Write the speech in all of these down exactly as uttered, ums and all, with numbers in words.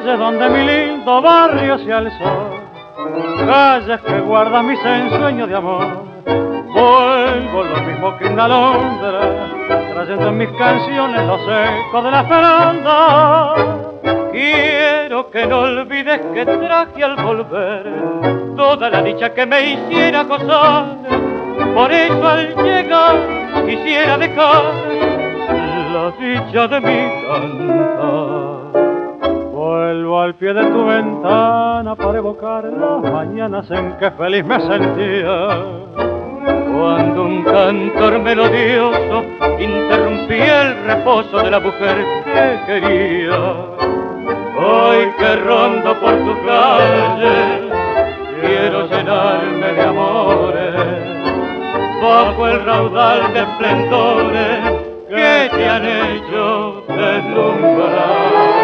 calles donde mi lindo barrio se alzó, calles que guardan mis ensueños de amor. Vuelvo lo mismo que una alondra, trayendo en mis canciones los ecos de la esperanza. Quiero que no olvides que traje al volver toda la dicha que me hiciera gozar. Por eso al llegar quisiera dejar la dicha de mi cantar. Vuelvo al pie de tu ventana para evocar las mañanas en que feliz me sentía, cuando un cantor melodioso interrumpía el reposo de la mujer que quería. Hoy que rondo por tu calle, quiero llenarme de amores, bajo el raudal de esplendores que te han hecho deslumbrar.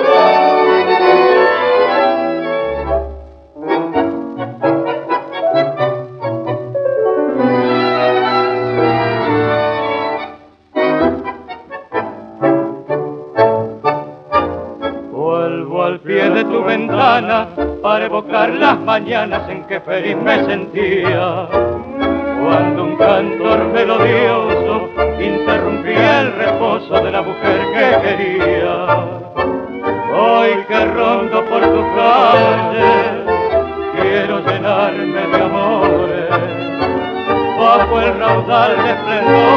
Al pie de tu ventana para evocar las mañanas en que feliz me sentía, cuando un cantor melodioso interrumpía el reposo de la mujer que quería. Hoy que rondo por tu calle, quiero llenarme de amores, bajo el raudal de esplendor